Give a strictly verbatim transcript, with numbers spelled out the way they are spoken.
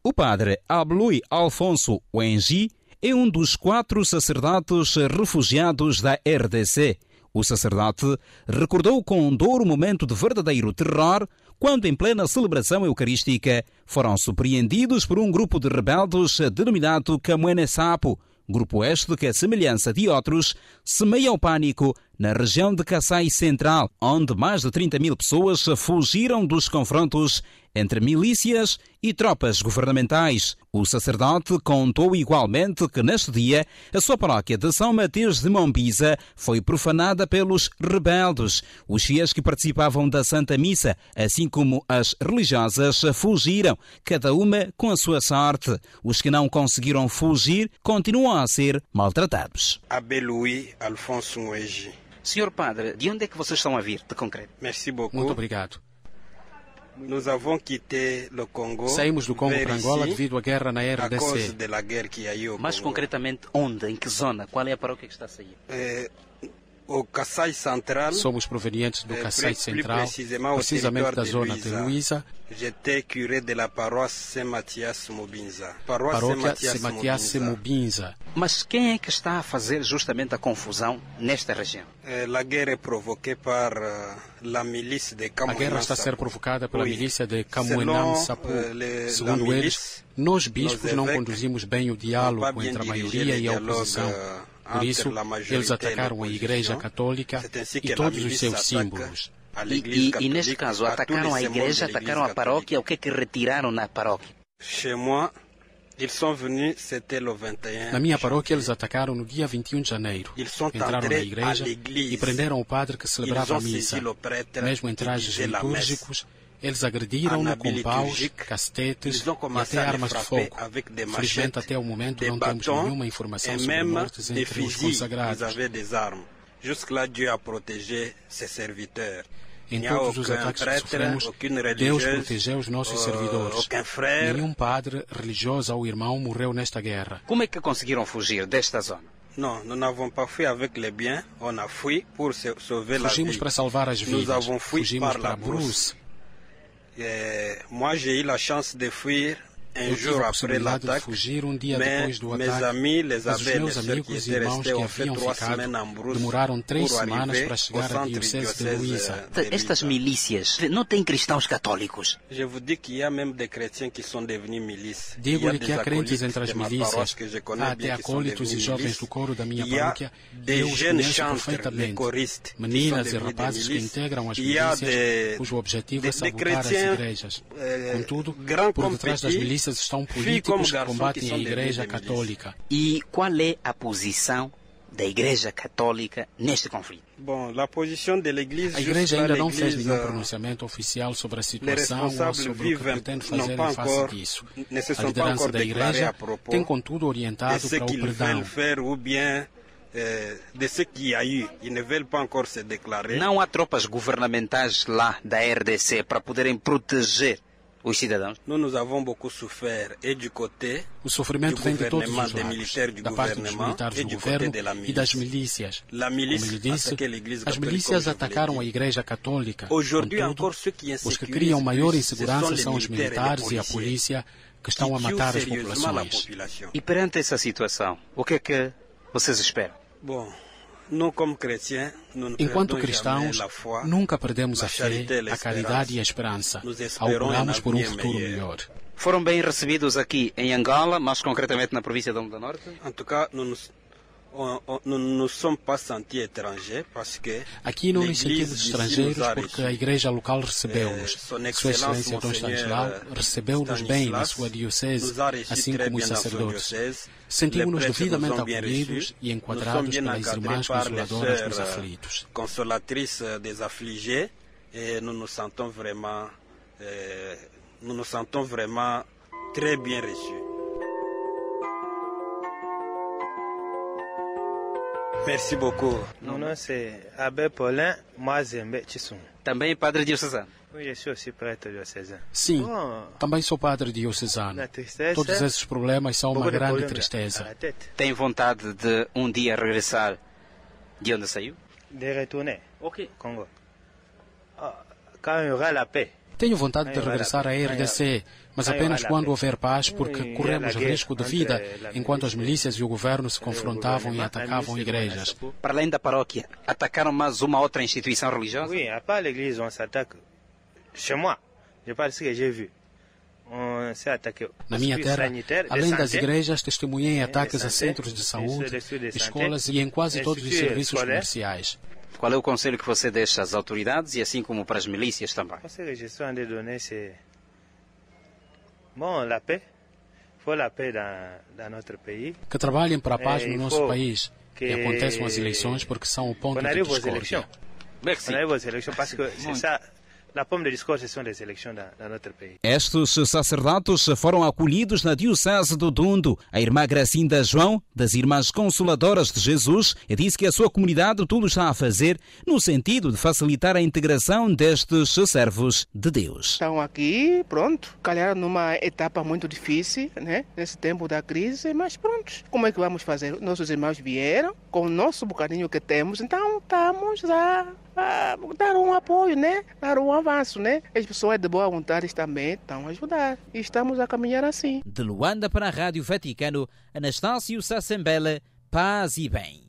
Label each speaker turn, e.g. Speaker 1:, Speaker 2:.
Speaker 1: O padre Ablui Alfonso Wengi é um dos quatro sacerdotes refugiados da R D C. O sacerdote recordou com dor o momento de verdadeiro terror quando, em plena celebração eucarística, foram surpreendidos por um grupo de rebeldes denominado Camuene Sapo, grupo este que, à semelhança de outros, semeia o pânico na região de Kassai Central, onde mais de trinta mil pessoas fugiram dos confrontos entre milícias e tropas governamentais. O sacerdote contou igualmente que neste dia a sua paróquia de São Mateus de Mombiza foi profanada pelos rebeldes. Os fiéis que participavam da Santa Missa, assim como as religiosas, fugiram, cada uma com a sua sorte. Os que não conseguiram fugir continuam a ser maltratados.
Speaker 2: Ablui Alfonso Wengi.
Speaker 3: Senhor Padre, de onde é que vocês estão a vir, de concreto?
Speaker 2: Merci beaucoup.
Speaker 4: Muito obrigado.
Speaker 2: Nous avons quitté le Congo.
Speaker 4: Saímos do Congo para Angola devido à guerra na R D C.
Speaker 3: Mais concretamente, onde? Em que zona? Qual é a paróquia que está a sair?
Speaker 2: É, o Kassai Central.
Speaker 4: Somos provenientes do Kassai Central, precisamente da zona de Luísa.
Speaker 2: J'étais curé de la paroisse Saint-Mathias-Mobinza.
Speaker 4: Paróquia Saint-Mathias-Mobinza.
Speaker 3: Mas quem é que está a fazer justamente a confusão nesta região?
Speaker 2: A guerra é provocada por la milice de Camuenam.
Speaker 4: A guerra está a ser provocada pela milícia de Camuenam Sapu. Segundo eles, nós bispos não conduzimos bem o diálogo entre a maioria e a oposição. Por isso, eles atacaram a Igreja Católica e todos os seus símbolos.
Speaker 3: E, e, e neste caso, atacaram a igreja, atacaram a paróquia, o que é que retiraram na paróquia?
Speaker 4: Na minha paróquia, eles atacaram no dia vinte e um de janeiro. Entraram na igreja e prenderam o padre que celebrava a missa. Mesmo em trajes litúrgicos, eles agrediram-no com paus, castetes e até armas de fogo. Felizmente, até o momento, não temos nenhuma informação sobre mortes entre os consagrados. Em todos os ataques que sofremos, Deus protegeu os nossos servidores. Nenhum padre, religioso ou irmão morreu nesta guerra.
Speaker 3: Como é que conseguiram fugir desta zona?
Speaker 2: Não, nous n'avons pas fui avec les biens, on a fui pour sauver la vie.
Speaker 4: Fugimos para salvar as vidas. Fugimos para a Brousse.
Speaker 2: Eh, moi, j'ai eu la chance de fuir um jour après l'attaque,
Speaker 4: fugir um dia depois do ataque, mas os meus amigos e irmãos que haviam ficado demoraram três semanas para chegar à diocese de Luísa.
Speaker 3: Estas milícias não têm cristãos católicos?
Speaker 4: Digo-lhe que há crentes entre as milícias. Há até acólitos e jovens do coro da minha paróquia e eu os conheço perfeitamente. Meninas e rapazes que integram as milícias, cujo objetivo é sabotar as igrejas. Contudo, por detrás das milícias estão políticos que combatem a Igreja Católica.
Speaker 3: E qual é a posição da Igreja Católica neste conflito?
Speaker 2: Bom, a posição da Igreja
Speaker 4: A Igreja ainda não fez nenhum pronunciamento oficial sobre a situação ou sobre o que pretende fazer em face disso. A liderança da Igreja tem, contudo, orientado para o perdão.
Speaker 3: Não há tropas governamentais lá da R D C para poderem proteger os cidadãos?
Speaker 4: O sofrimento vem de todos os lados, da parte dos militares do governo e das milícias. Como lhe disse, as milícias atacaram a Igreja Católica. Contudo, os que criam maior insegurança são os militares e a polícia que estão a matar as populações.
Speaker 3: E perante essa situação, o que é que vocês esperam?
Speaker 2: Bom,
Speaker 4: enquanto cristãos, nunca perdemos a fé, a caridade e a esperança. Auguramos por um futuro melhor.
Speaker 3: Foram bem recebidos aqui em Angola, mais concretamente na província de Homem da Norte?
Speaker 4: Aqui não nos sentimos estrangeiros porque a igreja local recebeu-nos. Sua Excelência Dom Stanislau recebeu-nos bem na sua diocese, assim como os sacerdotes. Sentimos-nos devidamente acolhidos e enquadrados pelas irmãs consoladoras dos aflitos.
Speaker 2: Consolatrice des affligés, et nous nous sentons vraiment, nous nous sentons vraiment très bien reçus. Merci beaucoup.
Speaker 5: Mon nom c'est Abbé Paulin Mazembe Chisum.
Speaker 3: Também padre diocesano?
Speaker 5: Oui, je suis aussi prêtre diocésain.
Speaker 4: Sim, também sou padre diocesano. Todos esses problemas são uma grande tristeza.
Speaker 3: Tem vontade de um dia regressar de onde saiu?
Speaker 5: De retourner
Speaker 3: au
Speaker 5: Congo. Quand il y aura la paix.
Speaker 4: Tenho vontade de regressar à R D C, mas apenas quando houver paz, porque corremos risco de vida enquanto as milícias e o governo se confrontavam e atacavam igrejas.
Speaker 3: Para além da paróquia, atacaram mais uma outra instituição religiosa?
Speaker 5: Oui, à part l'église, on s'attaque. Chez moi, je parle de ce que j'ai vu.
Speaker 4: Na minha terra, além das igrejas, testemunhei ataques a centros de saúde, escolas e em quase todos os serviços comerciais.
Speaker 3: Qual é o conselho que você deixa às autoridades e assim como para as milícias também?
Speaker 4: Que trabalhem para a paz no nosso país e aconteçam as eleições porque são o ponto de discórdia.
Speaker 1: Estes sacerdotes foram acolhidos na Diocese do Dundo. A irmã Gracinda João, das Irmãs Consoladoras de Jesus, disse que a sua comunidade tudo está a fazer no sentido de facilitar a integração destes servos de Deus.
Speaker 6: Estão aqui, pronto, calhar numa etapa muito difícil, né? Nesse tempo da crise, mas pronto, como é que vamos fazer? Nossos irmãos vieram com o nosso bocadinho que temos, então estamos a, a dar um apoio, né? Dar um avanço, né? As pessoas de boa vontade também estão a ajudar. E estamos a caminhar assim.
Speaker 1: De Luanda para a Rádio Vaticano, Anastácio Sassembele, paz e bem.